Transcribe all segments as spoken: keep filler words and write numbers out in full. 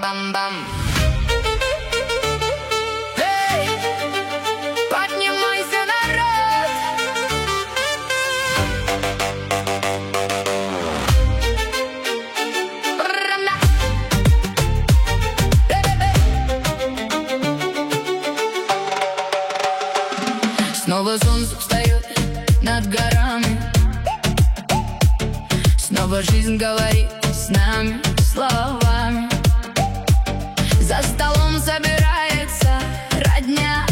Бам-бам. Эй, поднимайся, народ. Ра-на. Снова солнце встает над горами, снова жизнь говорит с нами словами. За столом собирается родня.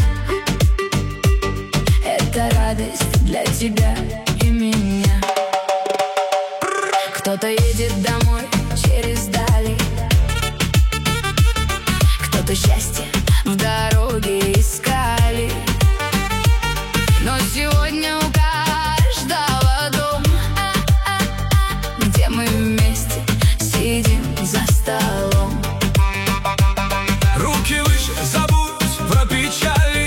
Это радость для тебя и меня. Кто-то едет домой через дали, кто-то счастье в дороге искали. Но сегодня у каждого дом, где мы вместе сидим за столом. Руки выше, забудь про печали.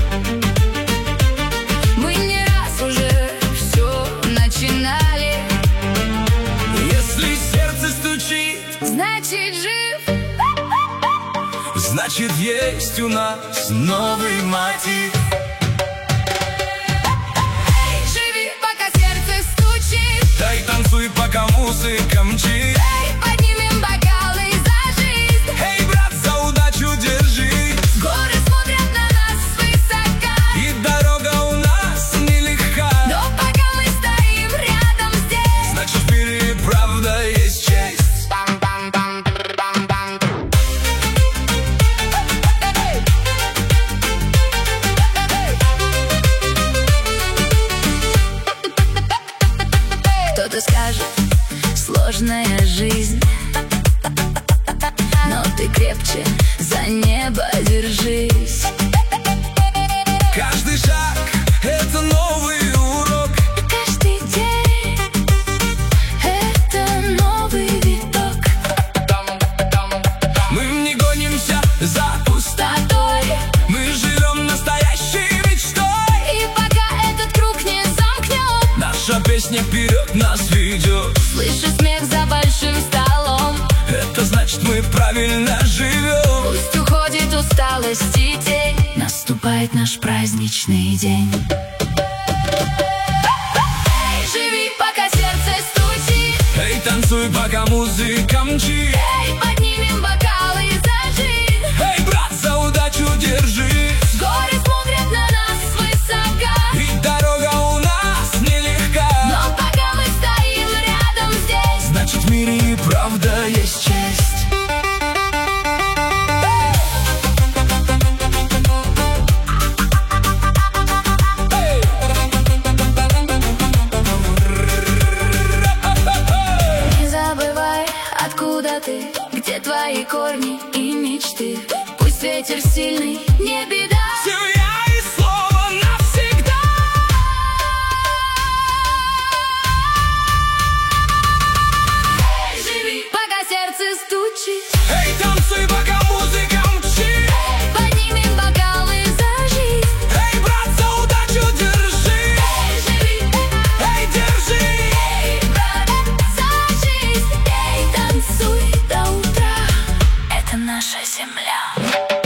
Мы не раз уже все начинали. Если сердце стучит, Значит, жив. значит, есть у нас новый мотив. Эй, живи, пока сердце стучит. Да и танцуй, пока музыка мчит. Эй, поднимем бокалы за жизнь. Эй, брат, за удачу держи. Горы смотрят на нас свысока, И дорога у нас нелегка. но пока мы стоим рядом здесь, Значит, в мире правда есть честь. бам-бам-бам-бам-бам. Кто-то скажет, сложная жизнь, но ты крепче за небо держись. Каждый шаг — это новый урок. И каждый день — это новый виток. Мы не гонимся за пустотой. Татой. Мы живем настоящей мечтой. И пока этот круг не замкнет, Наша песня вперед нас ведет. слышу смех за большим столом. Это значит, мы правильно живем. Пусть уходит усталость и тень, наступает наш праздничный день. Эй, живи, пока сердце стучит. Эй, танцуй, пока музыка мчит. Эй, поднимем бокалы за жизнь. Эй, брат, за удачу держи. Горы смотрят на нас свысока, И дорога у нас нелегка. но пока мы стоим рядом здесь, Значит, в мире и правда есть честь. не забывай, откуда ты, где твои корни и мечты. Пусть ветер сильный, не беда. Семья и слово навсегда. Эй, живи, пока сердце стучит. Эй, танцуй, пока музыка мчит. Поднимем бокалы за жизнь. Эй, брат, за удачу держи. Эй, живи, Эй, держи. эй, брат, за жизнь. Эй, танцуй до утра. Это наша земля.